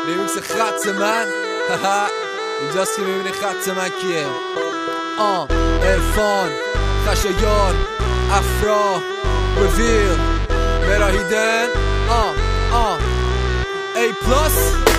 ریمیکس خط من اینجاست که میبینی خط من کیه. عرفان، خشایار، افرا، رویل، مراهیدن، ای پلاس.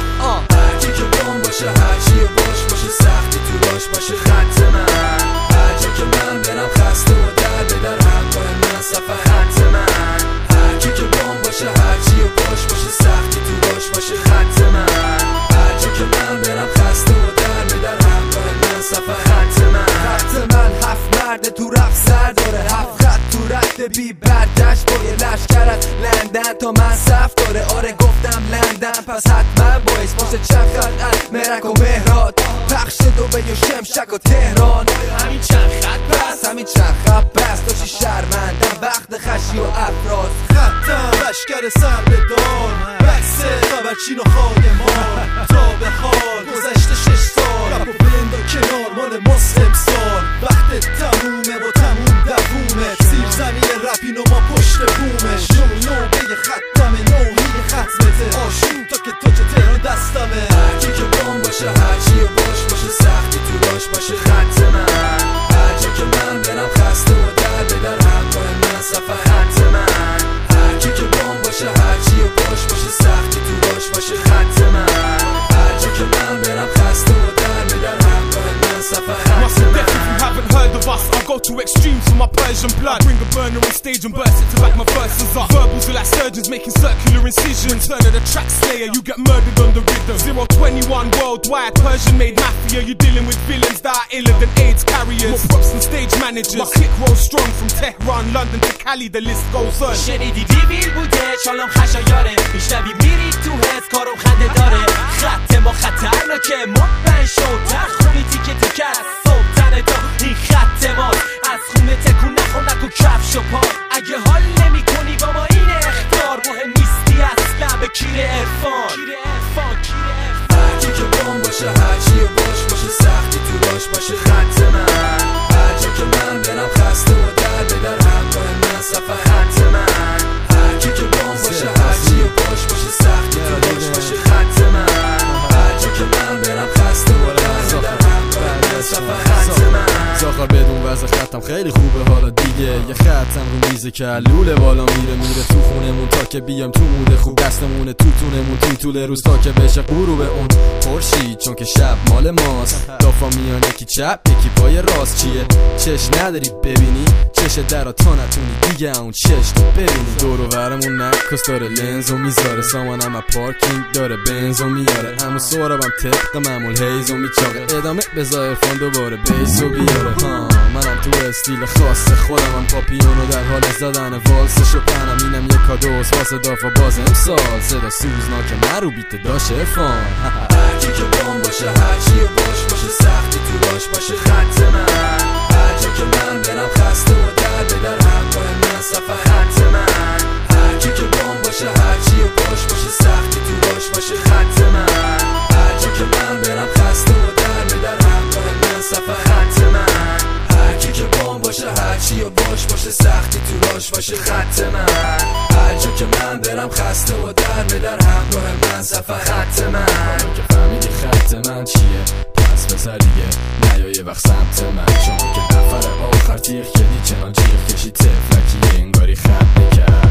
هرکی که بام باشه، هرچی باشه سختی تو راش باشه خط من. هر جا که من برم خسته و در به در همراه من صفحه خط من. هرکی که بام باشه، هرچی باشه سختی تو راش باشه خط من. هر جا که من برم خسته و در به در همراه من صفحه خط من. خط من 7 مرد تو رفت سر داره، 7 خط تو رد بی برگشت با یه لشکر از لندن تا من صف داره. آره گفتم لندن پس حتما باعث باشه چند خط از مرک و مهرات، پخش دبی و شمشک و تهران. همین چند خط بس، همین چند خط بس، داشتی شرمندم وقت خشی و افراز. خطم لشکر سر به دار، بکسه خبرچین و خادمان. تا به حال گذشته 6 سال، رپ و بلندا کنار مال ماست امسال. وقت تمومه و تموم دوومه، سیر زمین رپین و ما پشت بومش. نو بگه ختمه، نوهی ختمته، آشون تا که تاج تهران دستمه. هرکی که بام باشه، هرچی باشه سختی تو راش باشه خط من. هر جا که من برم خسته و در به در همراه من صفحه خط من. هرکی که بام باشه، هرچی باشه سختی تو راش باشه خط من. هر جا که من برم خسته و در به در همراه من صفحه خط من. Haven't heard of us, I go to extremes for my Persian blood. Bring a burner on stage and burst it to back my verses up. Verbals are like surgeons making circular incisions. Return of the track slayer, you get murdered on the rhythm. 021 worldwide, Persian made mafia. You're dealing with villains that are iller than AIDS carriers. More props than stage managers. My click rolls strong from Tehran, London to Cali, the list goes on. شنیدی دیویل بوده، چالم خشایاره. میشنوی میری تو حس، کارم خنده داره. خط ما خطرناکه، مطمئن شو تخونی تیکه تیکه از صبح تنه تا این خط ماست. از خونه تکون نخور نکو کفش و پا. اگه حال نمی کنی با ما این اختار، مهم نیستی اصلا به کیر عرفان. هرکی که بام باشه، هرچی باشه سختی تو راش باشه خط من. هر جا که من برم خسته و در به در همراه من صفحه خط من. هرکی که بام باشه، هرچی باشه سختی تو راش باشه خط من. هر جا که من برم خسته و در به در همراه من صفحه خط من. زاخر بدون وضع خطم خیلی خوبه حالا دیگه. یه خطم رو میزه که لوله بالا میره تو خونمون تا که بیام تو موده خوب. دستمونه تو تونمون تو طول روز تا که بشه غروب اون خورشید، چون که شب مال ماست. دافا میان یکی چپ یکی پای راست. چیه چش نداری ببینی، چش درا تا نتونی دیگه اون چش تو ببینی. دور و برمون نکس داره لنز و میذاره، سامانم پارکینگ داره بنز و میاره. همون سورابم طبق معمول هیز و میچاقه. ادامه بذار عرفان دوباره بیس و بیاره. منم تو استیل خاص خودم هم پاپیونو در حال زدن والسش و پنم. اینم یه کادوس واسه دافا باز امسال. صدا سوزناک من رو بیت داشت عرفان. هرکی که بام باشه، هرچی باشه سختی تو راش باشه خط من. هر جا که من برم خسته و در به در همراه من صفحه خط من. هرکی که بام باشه، هرچی باشه سختی تو راش باشه خط من. هر جا که من برم خسته و در به در همراه من صفحه خط من. هرکی که بام باشه، هرچی باشه سختی تو راش باشه خط من. هر جا که من برم خسته و در به در همراه من صفحه خط من. که فهمیدی خط من چیه پس بذار دیگه نیا یه وقت سمت من. چون که نفر آخر تیغ کردی چنان جیغ کشی تفلکی انگاری خط نکرد.